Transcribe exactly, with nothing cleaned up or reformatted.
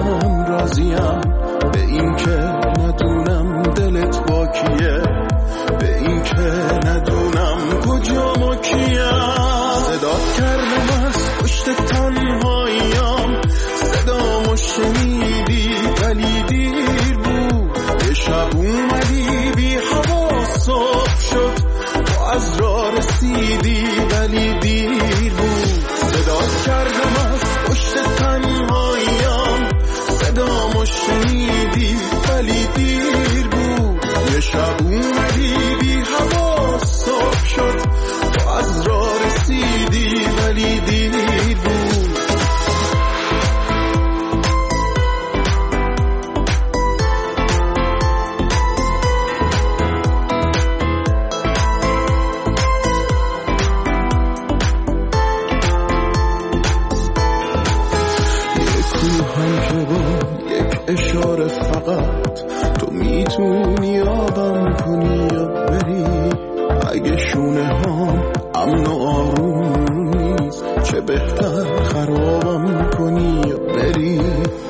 من راضیم، به این که ندونم دلت با کیه، به این که ندونم کجا ما کیم. صدات کردم از پشت تنهاییم، صدامو شنیدی ولی دیر بود. یه شب اومدی بی حواس صبح شد، تو از راه رسیدی ولی دیر بود. صدات کردم از پشت تنهاییم، صدامو شنیدی ولی دیر بود. یه شب اومدی بی حواس صبح شد، تو از راه رسیدی ولی دیر بود. اشاره فقط تو میتونی آبم کنی یا بری. اگه شونه هم امن و آروم نیست، چه بهتر خرابم کنی یا بری.